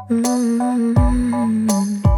Mm-hmm.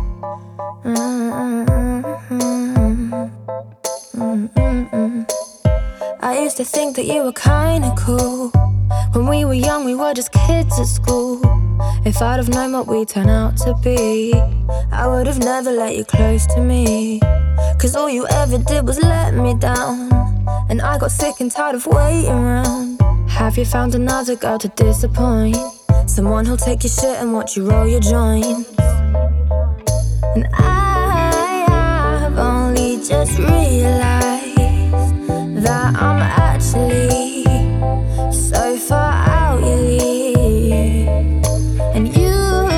I used to think that you were kinda cool. When we were young, we were just kids at school. If I'd have known what we'd turn out to be, I would have never let you close to me. Cause all you ever did was let me down, and I got sick and tired of waiting around. Have you found another girl to disappoint? Someone who'll take your shit and watch you roll your joints? And I've only just realized that I'm actually so far out your league, and you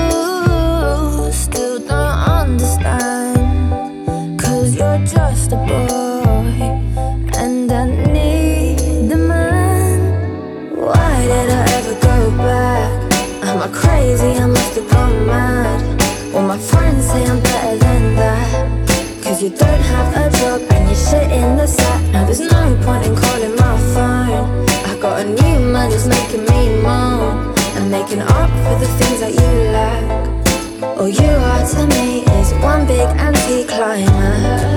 still don't understand. Cause you're just a boy, and I need a man. Why did I ever go back? Am I crazy? I must have gone mad. All my friends say I'm better than that. Cause you don't have a job and you're shit in the sack. Now there's no point in calling my phone. I got a new man who's making me moan and making up for the things that you lack. All you are to me is one big anti-climax.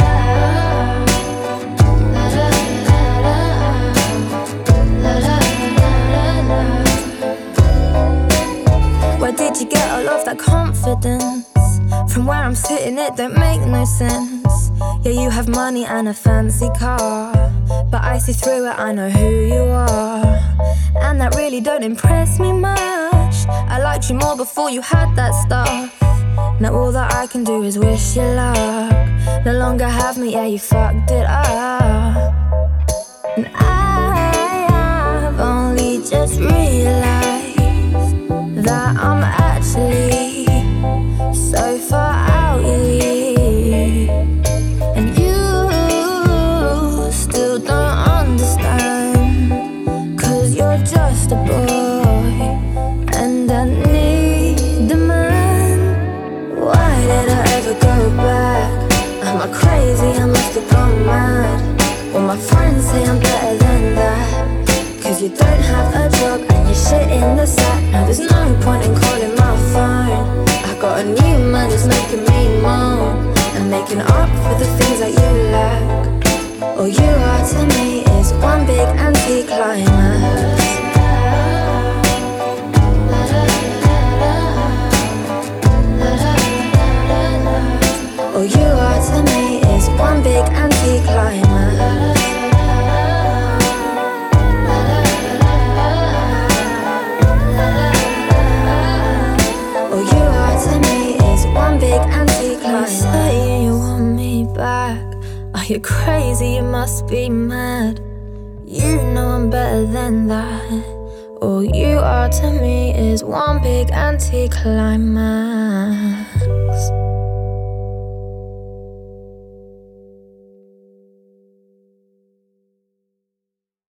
Where did you get all of that confidence? From where I'm sitting, it don't make no sense. Yeah, you have money and a fancy car, but I see through it, I know who you are. And that really don't impress me much. I liked you more before you had that stuff. Now all that I can do is wish you luck. No longer have me, yeah, you fucked it up. And I've only just realized that I'm actually so far out your league, and you still don't understand. Cause you're just a boy, and I need a man. Why did I ever go back? Am I crazy? I must have gone mad. All my friends say I'm better than that. Cause you don't have a job and you're shit in the sack. Now there's no point in calling my phone. I got a new man who's making me moan and making up for the things that you lack. All you are to me is one big anti-climax. All you are to me is one big anti-climax. All you are to me is one big anti-climax. You say you want me back. Are you crazy? You must be mad. You know I'm better than that. All you are to me is one big anti-climax.